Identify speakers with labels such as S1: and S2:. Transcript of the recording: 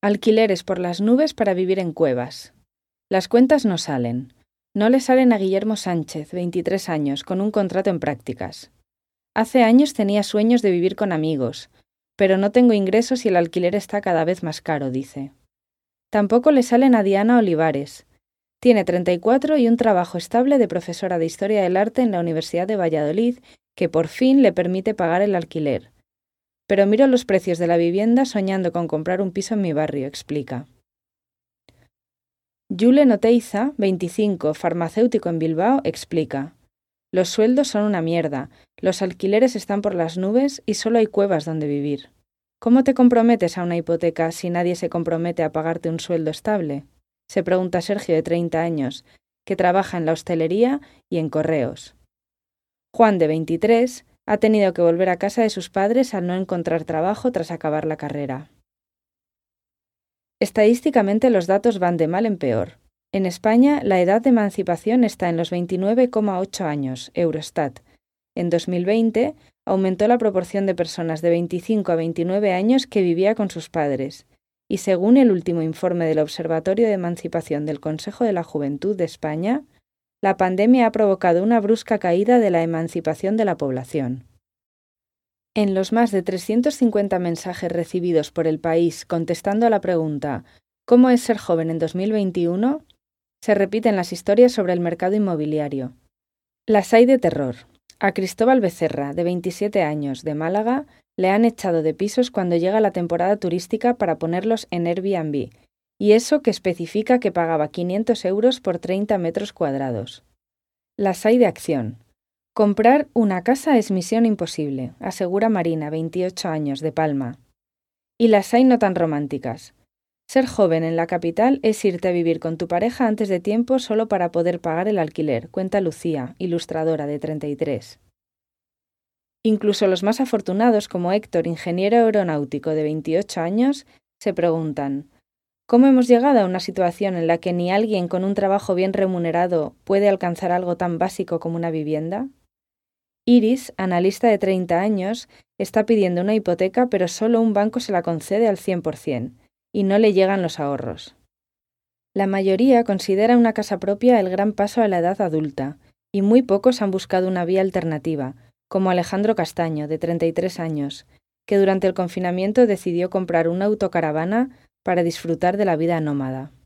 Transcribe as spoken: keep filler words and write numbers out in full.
S1: Alquileres por las nubes para vivir en cuevas. Las cuentas no salen. No le salen a Guillermo Sánchez, veintitrés años, con un contrato en prácticas. Hace años tenía sueños de vivir con amigos, pero no tengo ingresos y el alquiler está cada vez más caro, dice. Tampoco le salen a Diana Olivares. Tiene treinta y cuatro y un trabajo estable de profesora de Historia del Arte en la Universidad de Valladolid, que por fin le permite pagar el alquiler. Pero miro los precios de la vivienda soñando con comprar un piso en mi barrio, explica. Julen Oteiza, veinticinco, farmacéutico en Bilbao, explica. Los sueldos son una mierda, los alquileres están por las nubes y solo hay cuevas donde vivir. ¿Cómo te comprometes a una hipoteca si nadie se compromete a pagarte un sueldo estable? Se pregunta Sergio, de treinta años, que trabaja en la hostelería y en correos. Juan, de veintitrés, ha tenido que volver a casa de sus padres al no encontrar trabajo tras acabar la carrera. Estadísticamente los datos van de mal en peor. En España, la edad de emancipación está en los veintinueve coma ocho años, Eurostat. En dos mil veinte, aumentó la proporción de personas de veinticinco a veintinueve años que vivía con sus padres. Y según el último informe del Observatorio de Emancipación del Consejo de la Juventud de España, la pandemia ha provocado una brusca caída de la emancipación de la población. En los más de trescientos cincuenta mensajes recibidos por El País contestando a la pregunta ¿cómo es ser joven en dos mil veintiuno?, se repiten las historias sobre el mercado inmobiliario. Las hay de terror. A Cristóbal Becerra, de veintisiete años, de Málaga, le han echado de pisos cuando llega la temporada turística para ponerlos en Airbnb, y eso que especifica que pagaba quinientos euros por treinta metros cuadrados. Las hay de acción. Comprar una casa es misión imposible, asegura Marina, veintiocho años, de Palma. Y las hay no tan románticas. Ser joven en la capital es irte a vivir con tu pareja antes de tiempo solo para poder pagar el alquiler, cuenta Lucía, ilustradora, de treinta y tres. Incluso los más afortunados, como Héctor, ingeniero aeronáutico de veintiocho años, se preguntan ¿cómo hemos llegado a una situación en la que ni alguien con un trabajo bien remunerado puede alcanzar algo tan básico como una vivienda? Iris, analista de treinta años, está pidiendo una hipoteca pero solo un banco se la concede al cien por ciento y no le llegan los ahorros. La mayoría considera una casa propia el gran paso a la edad adulta y muy pocos han buscado una vía alternativa, como Alejandro Castaño, de treinta y tres años, que durante el confinamiento decidió comprar una autocaravana para disfrutar de la vida nómada.